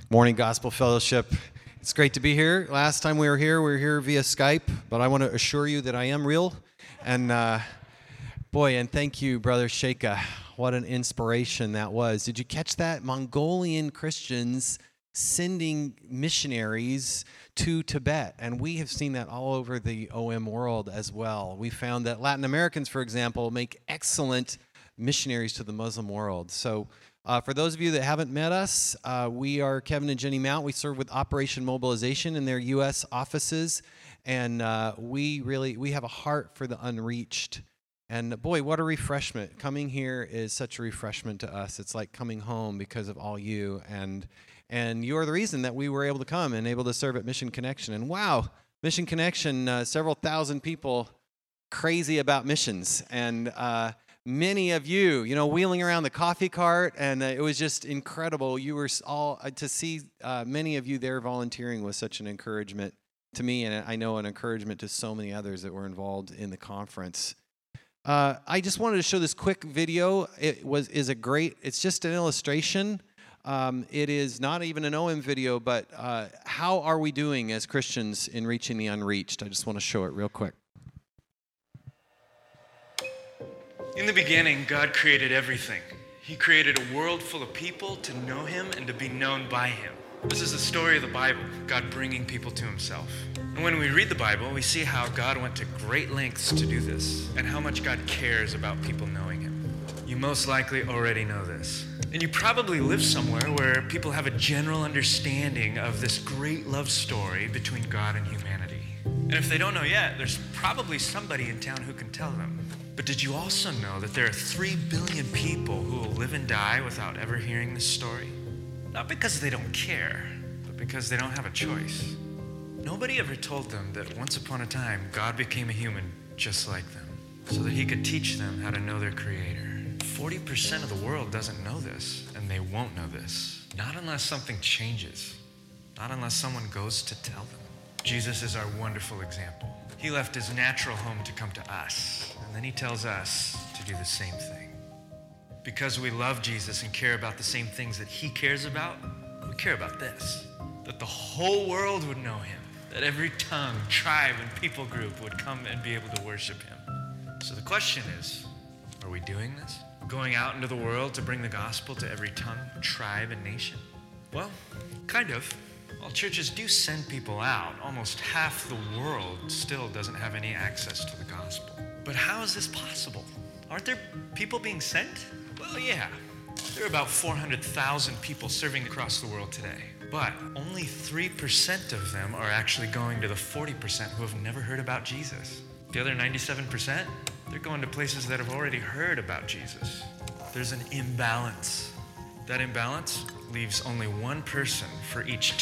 Morning Gospel Fellowship. It's great to be here. Last time we were here via Skype, but I want to assure you that I am real. And and thank you, Brother Sheikha. What an inspiration that was. Did you catch that? Mongolian Christians sending missionaries to Tibet. And we have seen that all over the OM world as well. We found that Latin Americans, for example, make excellent missionaries to the Muslim world. So for those of you that haven't met us, we are Kevin and Jenny Mount. We serve with Operation Mobilization in their U.S. offices, and we have a heart for the unreached. And boy, what a refreshment. Coming here is such a refreshment to us. It's like coming home because of all you, and you're the reason that we were able to come and able to serve at Mission Connection. And wow, Mission Connection, several thousand people crazy about missions, and many of you, wheeling around the coffee cart, and it was just incredible. You were all, to see many of you there volunteering was such an encouragement to me, and I know an encouragement to so many others that were involved in the conference. I just wanted to show this quick video. It's just an illustration. It is not even an OM video, but how are we doing as Christians in reaching the unreached? I just want to show it real quick. In the beginning, God created everything. He created a world full of people to know Him and to be known by Him. This is the story of the Bible, God bringing people to Himself. And when we read the Bible, we see how God went to great lengths to do this, and how much God cares about people knowing Him. You most likely already know this. And you probably live somewhere where people have a general understanding of this great love story between God and humanity. And if they don't know yet, there's probably somebody in town who can tell them. But did you also know that there are 3 billion people who will live and die without ever hearing this story? Not because they don't care, but because they don't have a choice. Nobody ever told them that once upon a time, God became a human just like them, so that He could teach them how to know their Creator. 40% of the world doesn't know this, and they won't know this. Not unless something changes. Not unless someone goes to tell them. Jesus is our wonderful example. He left His natural home to come to us, and then He tells us to do the same thing. Because we love Jesus and care about the same things that He cares about, we care about this, that the whole world would know Him, that every tongue, tribe, and people group would come and be able to worship Him. So the question is, are we doing this? Going out into the world to bring the gospel to every tongue, tribe, and nation? Well, kind of. While churches do send people out, almost half the world still doesn't have any access to the gospel. But how is this possible? Aren't there people being sent? Well, yeah. There are about 400,000 people serving across the world today. But only 3% of them are actually going to the 40% who have never heard about Jesus. The other 97%, they're going to places that have already heard about Jesus. There's an imbalance. That imbalance leaves only one person for each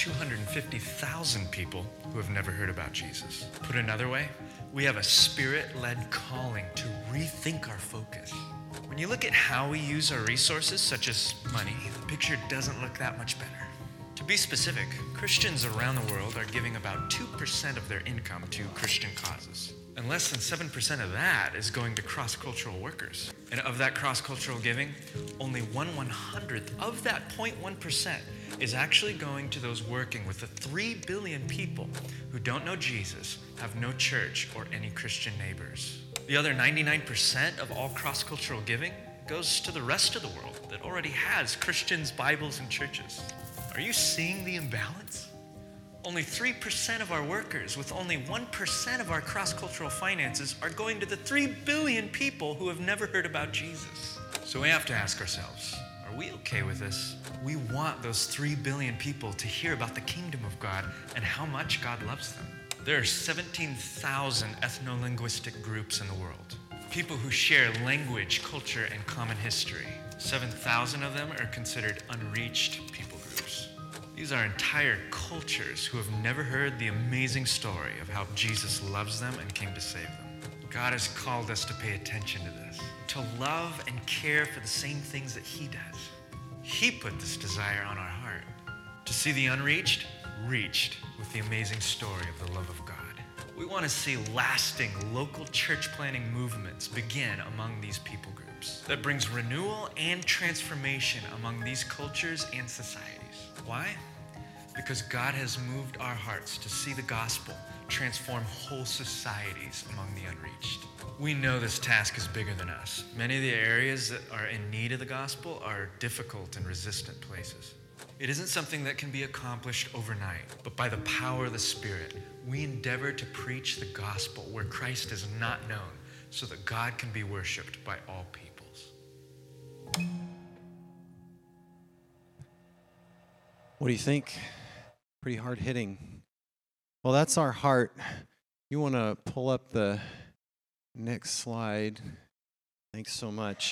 250,000 people who have never heard about Jesus. Put another way, we have a Spirit-led calling to rethink our focus. When you look at how we use our resources, such as money, the picture doesn't look that much better. To be specific, Christians around the world are giving about 2% of their income to Christian causes. And less than 7% of that is going to cross-cultural workers. And of that cross-cultural giving, only 1/100th of that 0.1% is actually going to those working with the 3 billion people who don't know Jesus, have no church or any Christian neighbors. The other 99% of all cross-cultural giving goes to the rest of the world that already has Christians, Bibles, and churches. Are you seeing the imbalance? Only 3% of our workers with only 1% of our cross-cultural finances are going to the 3 billion people who have never heard about Jesus. So we have to ask ourselves, are we okay with this? We want those 3 billion people to hear about the kingdom of God and how much God loves them. There are 17,000 ethno-linguistic groups in the world. People who share language, culture, and common history. 7,000 of them are considered unreached people groups. These are entire cultures who have never heard the amazing story of how Jesus loves them and came to save them. God has called us to pay attention to this, to love and care for the same things that He does. He put this desire on our heart, to see the unreached reached with the amazing story of the love of God. We want to see lasting local church planting movements begin among these people groups that brings renewal and transformation among these cultures and societies. Why? because God has moved our hearts to see the gospel transform whole societies among the unreached. We know this task is bigger than us. Many of the areas that are in need of the gospel are difficult and resistant places. It isn't something that can be accomplished overnight, but by the power of the Spirit, we endeavor to preach the gospel where Christ is not known, so that God can be worshiped by all peoples. What do you think? Pretty hard hitting. Well, that's our heart. You want to pull up the next slide. Thanks so much.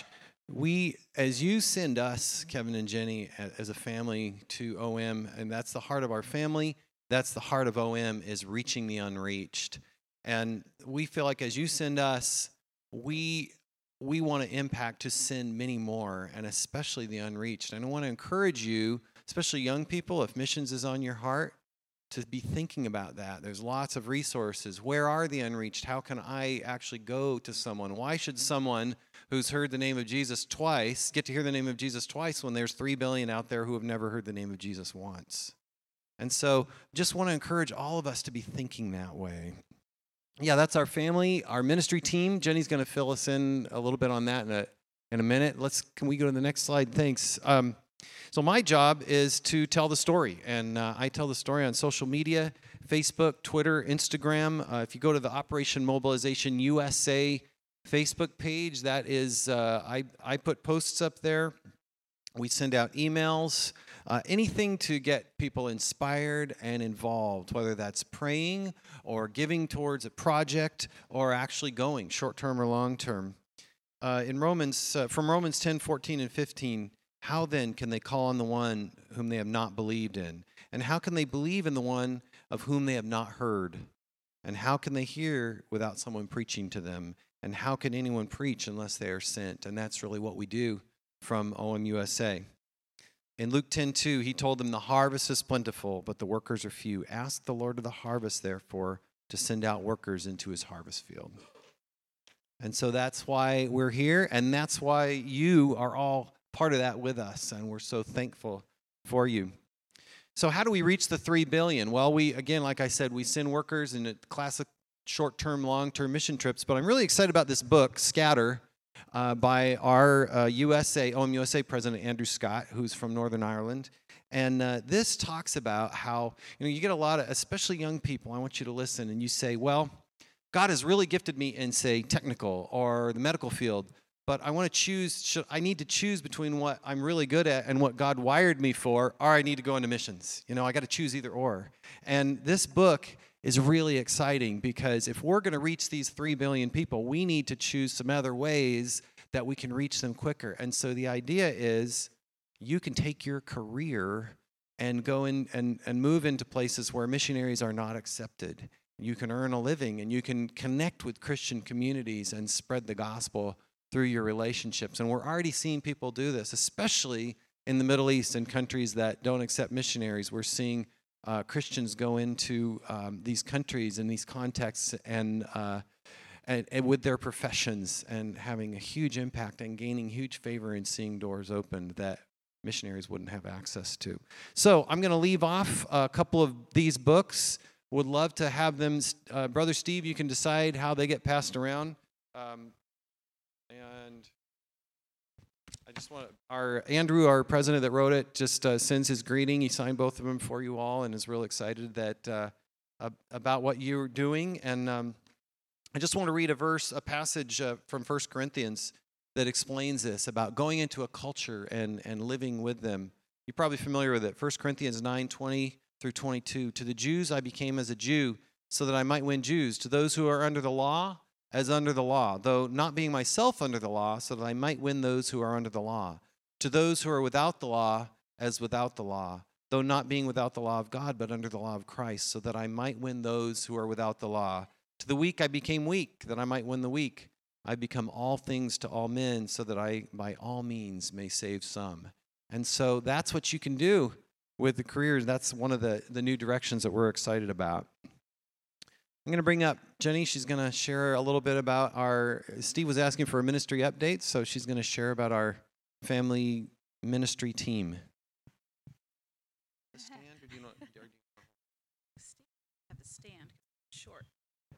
As you send us, Kevin and Jenny, as a family to OM, and that's the heart of our family, that's the heart of OM, is reaching the unreached. And we feel like as you send us, we want to impact to send many more, and especially the unreached. And I want to encourage you, especially young people, if missions is on your heart, to be thinking about that. There's lots of resources. Where are the unreached? How can I actually go to someone? Why should someone who's heard the name of Jesus twice get to hear the name of Jesus twice when there's 3 billion out there who have never heard the name of Jesus once? And so just want to encourage all of us to be thinking that way. Yeah, that's our family, our ministry team. Jenny's going to fill us in a little bit on that in a minute. Can we go to the next slide? Thanks. So my job is to tell the story, and I tell the story on social media, Facebook, Twitter, Instagram. If you go to the Operation Mobilization USA Facebook page, that is, I put posts up there. We send out emails, anything to get people inspired and involved, whether that's praying or giving towards a project or actually going short-term or long-term. From Romans 10:14 and 15, how then can they call on the one whom they have not believed in? And how can they believe in the one of whom they have not heard? And how can they hear without someone preaching to them? And how can anyone preach unless they are sent? And that's really what we do from OM USA. In Luke 10:2, he told them, the harvest is plentiful, but the workers are few. Ask the Lord of the harvest, therefore, to send out workers into his harvest field. And so that's why we're here, and that's why you are all part of that with us, and we're so thankful for you. So how do we reach the 3 billion? Well, again, like I said, we send workers in a classic short-term, long-term mission trips, but I'm really excited about this book, Scatter, by our OM USA President Andrew Scott, who's from Northern Ireland. And this talks about how, you get a lot of, especially young people, I want you to listen, and you say, well, God has really gifted me in, say, technical or the medical field, but I want to choose, I need to choose between what I'm really good at and what God wired me for, or I need to go into missions. I got to choose either or. And this book is really exciting because if we're going to reach these 3 billion people, we need to choose some other ways that we can reach them quicker. And so the idea is you can take your career and go in and move into places where missionaries are not accepted. You can earn a living and you can connect with Christian communities and spread the gospel through your relationships. And we're already seeing people do this, especially in the Middle East and countries that don't accept missionaries. We're seeing Christians go into these countries and these contexts and with their professions and having a huge impact and gaining huge favor and seeing doors opened that missionaries wouldn't have access to. So I'm going to leave off a couple of these books. Would love to have them. Brother Steve, you can decide how they get passed around. And I just want Andrew, our president that wrote it, just sends his greeting. He signed both of them for you all and is real excited that about what you're doing. And I just want to read a passage from 1 Corinthians that explains this, about going into a culture and living with them. You're probably familiar with it. 1 Corinthians 9:20 through 22. To the Jews I became as a Jew, so that I might win Jews. To those who are under the law, as under the law, though not being myself under the law, so that I might win those who are under the law. To those who are without the law, as without the law, though not being without the law of God, but under the law of Christ, so that I might win those who are without the law. To the weak I became weak, that I might win the weak. I become all things to all men, so that I by all means may save some. And so that's what you can do with the careers. That's one of the new directions that we're excited about. I'm going to bring up Jenny. She's going to share a little bit about Steve was asking for a ministry update, so she's going to share about our family ministry team. the stand, or do you know? Have the stand. Short.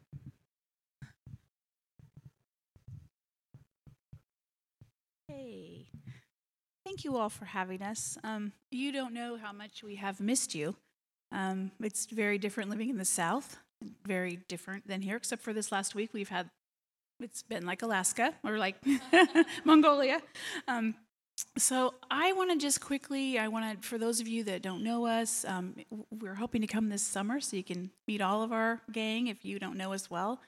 Hey, thank you all for having us. You don't know how much we have missed you. It's very different living in the South, very different than here, except for this last week it's been like Alaska or like Mongolia. So I want to just quickly, for those of you that don't know us, we're hoping to come this summer so you can meet all of our gang if you don't know us well.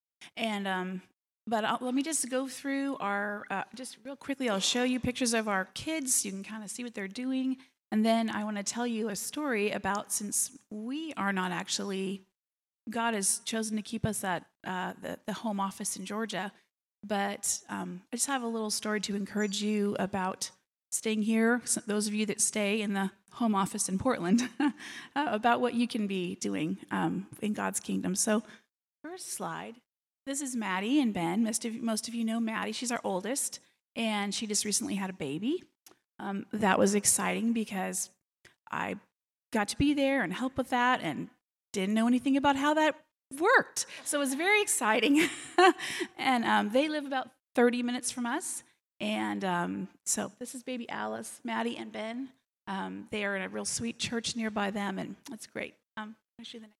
And but let me just go through just real quickly, I'll show you pictures of our kids so you can kind of see what they're doing. And then I want to tell you a story about, since we are not actually, God has chosen to keep us at the home office in Georgia. But I just have a little story to encourage you about staying here, so those of you that stay in the home office in Portland, about what you can be doing in God's kingdom. So first slide. This is Maddie and Ben. Most of you know Maddie. She's our oldest, and she just recently had a baby. That was exciting because I got to be there and help with that and didn't know anything about how that worked. So it was very exciting. And they live about 30 minutes from us. And so this is baby Alice, Maddie, and Ben. They are in a real sweet church nearby them, and that's great. I'll show you the next.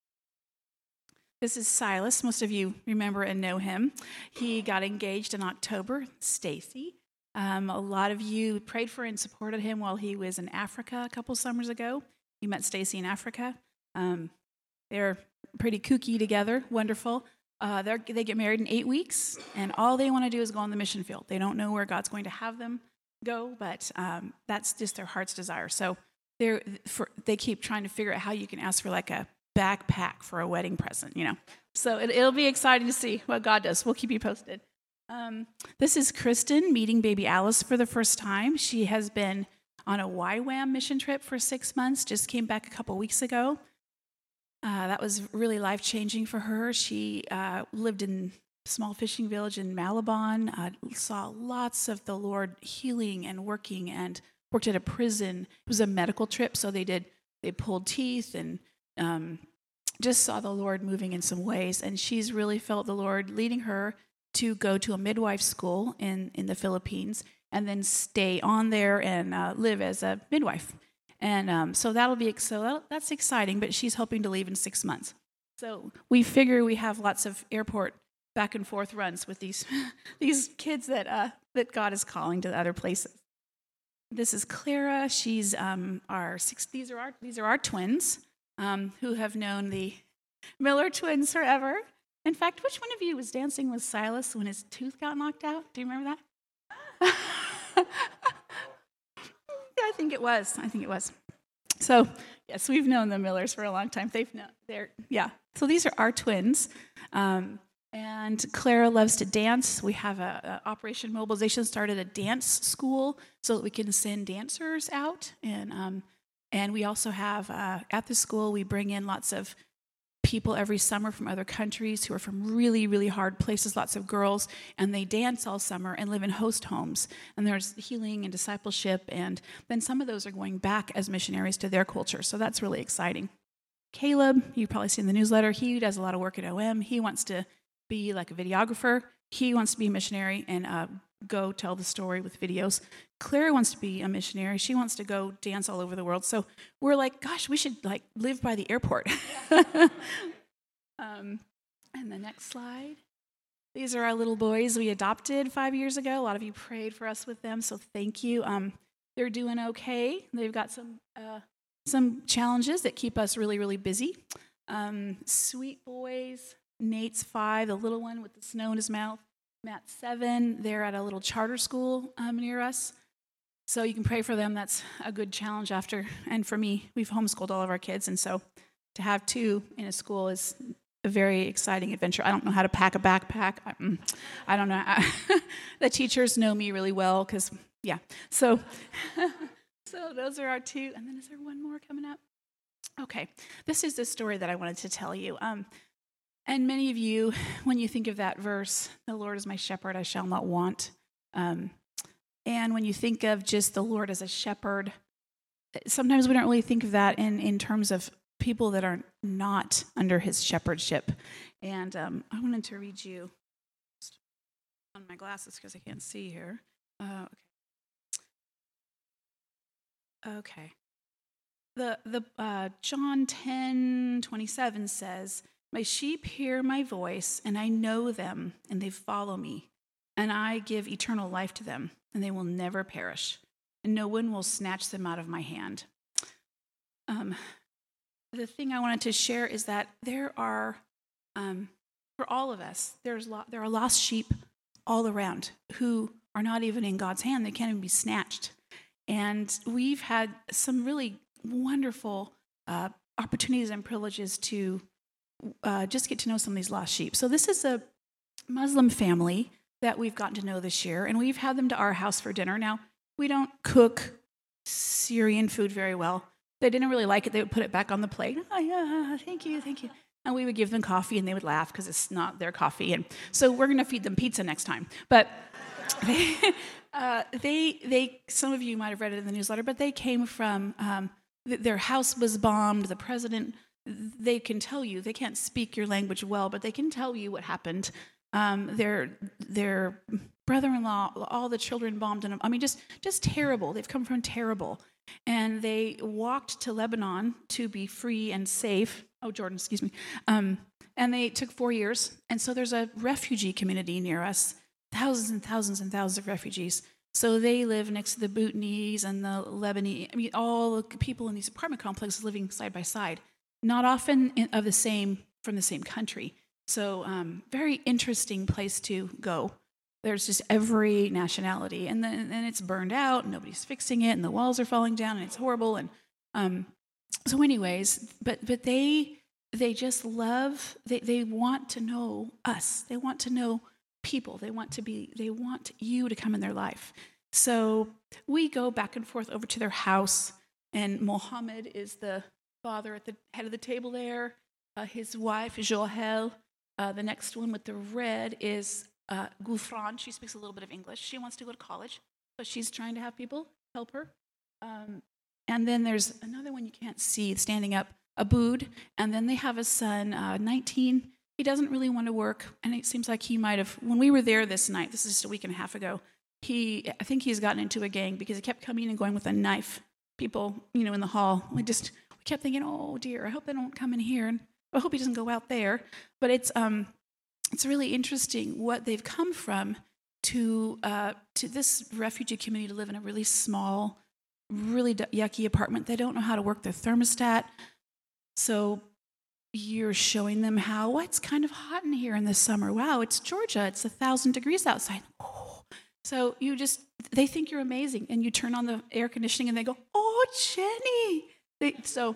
This is Silas. Most of you remember and know him. He got engaged in October. Stacy. A lot of you prayed for and supported him while he was in Africa a couple summers ago. You met Stacy in Africa. They're pretty kooky together, wonderful. They get married in 8 weeks, and all they want to do is go on the mission field. They don't know where God's going to have them go, but that's just their heart's desire. So they keep trying to figure out how you can ask for like a backpack for a wedding present, So it'll be exciting to see what God does. We'll keep you posted. This is Kristen meeting baby Alice for the first time. She has been on a YWAM mission trip for 6 months, just came back a couple weeks ago. That was really life-changing for her. She lived in a small fishing village in Malabon, saw lots of the Lord healing and working, and worked at a prison. It was a medical trip, so they pulled teeth and just saw the Lord moving in some ways. And she's really felt the Lord leading her to go to a midwife school in the Philippines and then stay on there and live as a midwife. And so that's exciting, but she's hoping to leave in 6 months. So we figure we have lots of airport back and forth runs with these kids that God is calling to other places. This is Clara. She's these are our twins who have known the Miller twins forever. In fact, which one of you was dancing with Silas when his tooth got knocked out? Do you remember that? I think it was. So, yes, we've known the Millers for a long time. So these are our twins. And Clara loves to dance. We have a Operation Mobilization started a dance school so that we can send dancers out. And we also have, at the school, we bring in lots of people every summer from other countries who are from really, really hard places, lots of girls, and they dance all summer and live in host homes. And there's healing and discipleship, and then some of those are going back as missionaries to their culture, so that's really exciting. Caleb, you've probably seen the newsletter, he does a lot of work at OM. He wants to be like a videographer. He wants to be a missionary and go tell the story with videos. Claire wants to be a missionary. She wants to go dance all over the world. So we're like, gosh, we should like live by the airport. And the next slide. These are our little boys we adopted 5 years ago. A lot of you prayed for us with them, so thank you. They're doing okay. They've got some challenges that keep us really, really busy. Sweet boys. Nate's 5, the little one with the snow in his mouth. Matt's 7. They're at a little charter school near us. So you can pray for them. That's a good challenge after. And for me, we've homeschooled all of our kids. And so to have 2 in a school is a very exciting adventure. I don't know how to pack a backpack. I don't know. The teachers know me really well because, yeah. So those are our 2. And then is there one more coming up? Okay. This is the story that I wanted to tell you. And many of you, when you think of that verse, the Lord is my shepherd, I shall not want. And when you think of just the Lord as a shepherd, sometimes we don't really think of that in terms of people that are not under his shepherdship. And I wanted to read you on my glasses because I can't see here. Okay. The John 10:27 says, "My sheep hear my voice, and I know them, and they follow me. And I give eternal life to them, and they will never perish, and no one will snatch them out of my hand." The thing I wanted to share is that there are, for all of us, there are lost sheep all around who are not even in God's hand. They can't even be snatched. And we've had some really wonderful opportunities and privileges to just get to know some of these lost sheep. So this is a Muslim family that we've gotten to know this year, and we've had them to our house for dinner. Now, we don't cook Syrian food very well. They didn't really like it. They would put it back on the plate. "Oh, yeah, thank you, thank you." And we would give them coffee, and they would laugh because it's not their coffee. And so we're going to feed them pizza next time. But they some of you might have read it in the newsletter, but they came from, their house was bombed. The president, they can tell you, they can't speak your language well, but they can tell you what happened. Their brother-in-law, all the children bombed in them. I mean, just terrible. They've come from terrible. And they walked to Lebanon to be free and safe. Oh, Jordan, excuse me. And they took 4 years. And so there's a refugee community near us, thousands and thousands and thousands of refugees. So they live next to the Bhutanese and the Lebanese. I mean, all the people in these apartment complexes living side by side, not often from the same country. So very interesting place to go. There's just every nationality, and it's burned out, and nobody's fixing it, and the walls are falling down, and it's horrible. And so, anyways, but they just love. They want to know us. They want to know people. They want you to come in their life. So we go back and forth over to their house, and Mohammed is the father at the head of the table there. His wife is Joël. The next one with the red is Gulfran. She speaks a little bit of English. She wants to go to college, so she's trying to have people help her. And then there's another one you can't see standing up, Aboud. And then they have a son, 19. He doesn't really want to work, and it seems like he might have, when we were there this night, this is just a week and a half ago, I think he's gotten into a gang because he kept coming and going with a knife. People, in the hall, we kept thinking, oh dear, I hope they don't come in here, and I hope he doesn't go out there. But it's really interesting what they've come from to this refugee community to live in a really small, really yucky apartment. They don't know how to work their thermostat. So you're showing them it's kind of hot in here in the summer. Wow, it's Georgia. It's 1,000 degrees outside. Oh. So they think you're amazing, and you turn on the air conditioning, and they go, "Oh, Jenny." So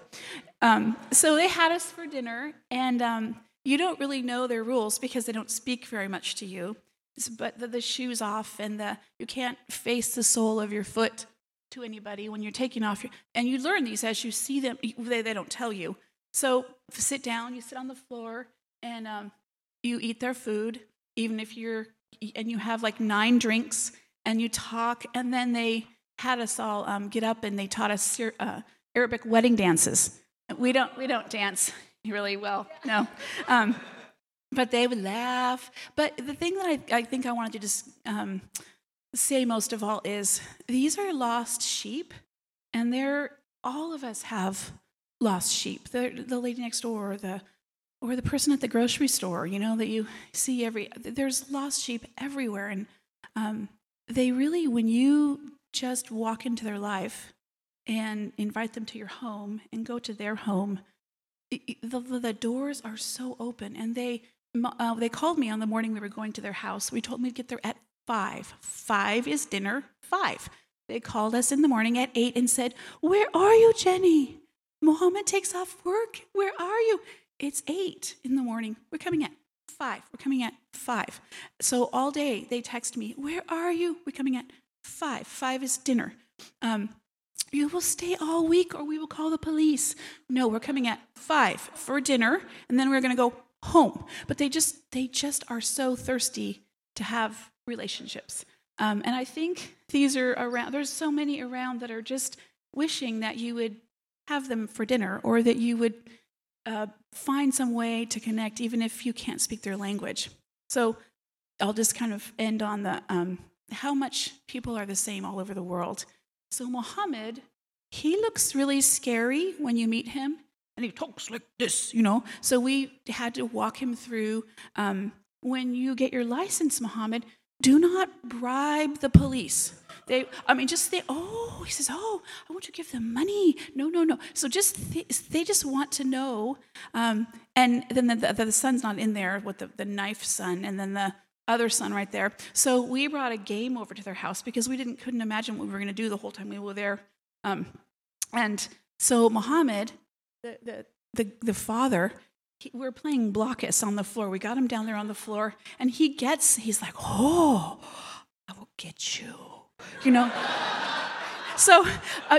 they had us for dinner, and you don't really know their rules because they don't speak very much to you. But the shoes off, and you can't face the sole of your foot to anybody when you're taking off and you learn these as you see them. They don't tell you. So sit down, you sit on the floor, and you eat their food, even if and you have like 9 drinks, and you talk, and then they had us all get up, and they taught us Arabic wedding dances. We don't dance really well, no. But they would laugh. But the thing that I think I wanted to just say most of all is these are lost sheep, and all of us have lost sheep. The lady next door, or the person at the grocery store, that you see there's lost sheep everywhere. And they really, when you just walk into their life and invite them to your home and go to their home, the doors are so open. And they called me on the morning we were going to their house. We told them we'd get there at 5. 5 is dinner, 5. They called us in the morning at 8 and said, "Where are you, Jenny? Mohammed takes off work. Where are you?" It's 8 in the morning. We're coming at 5. We're coming at 5. So all day they text me, "Where are you?" We're coming at 5. 5 is dinner. "You will stay all week or we will call the police." "No, we're coming at 5 for dinner, and then we're going to go home." But they just are so thirsty to have relationships. And I think these are around, there's so many around that are just wishing that you would have them for dinner, or that you would find some way to connect, even if you can't speak their language. So I'll just kind of end on the how much people are the same all over the world. So Muhammad, he looks really scary when you meet him, and he talks like this, So we had to walk him through, when you get your license, Muhammad, do not bribe the police. He says, I want to give them money. No. So they just want to know. And then the son's not in there with the knife son, and then the other son right there. So we brought a game over to their house because we couldn't imagine what we were going to do the whole time we were there. And so Muhammad, the father, we're playing blockers on the floor. We got him down there on the floor, and he's like, I will get you, So but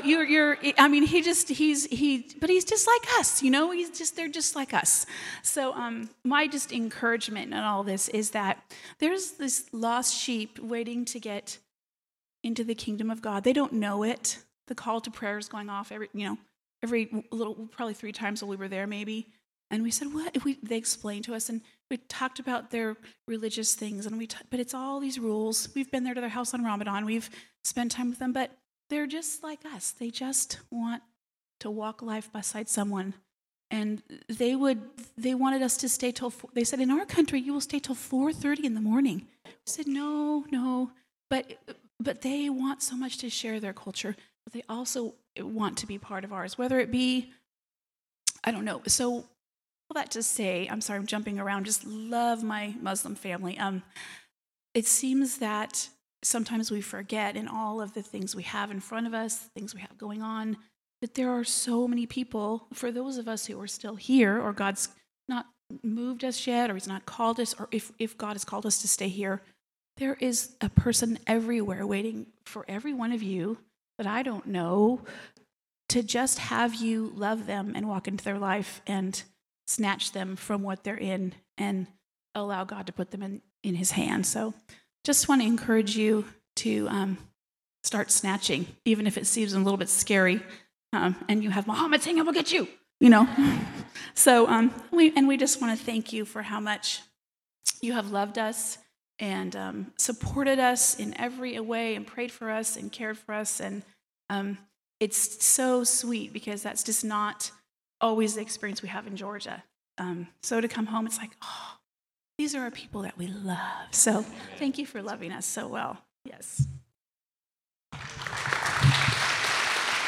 he's just like us, they're just like us. So my just encouragement in all this is that there's this lost sheep waiting to get into the kingdom of God. They don't know it. The call to prayer is going off every little, probably 3 times while we were there, maybe. And we said, what? They explained to us, and we talked about their religious things, but it's all these rules. We've been there to their house on Ramadan. We've spent time with them, but they're just like us. They just want to walk life beside someone. And they wanted us to stay till, they said, in our country, you will stay till 4:30 in the morning. We said, no. But they want so much to share their culture, but they also want to be part of ours, whether it be, I don't know. So all that to say, I'm sorry, I'm jumping around, just love my Muslim family. It seems that sometimes we forget in all of the things we have in front of us, things we have going on, that there are so many people, for those of us who are still here, or God's not moved us yet, or he's not called us, or if God has called us to stay here, there is a person everywhere waiting for every one of you that I don't know to just have you love them and walk into their life and snatch them from what they're in and allow God to put them in his hand. So just want to encourage you to start snatching, even if it seems a little bit scary, and you have Muhammad saying, I will get you, So we just want to thank you for how much you have loved us and supported us in every way and prayed for us and cared for us. And it's so sweet because that's just not always the experience we have in Georgia. So to come home, it's like, these are our people that we love. So thank you for loving us so well. Yes.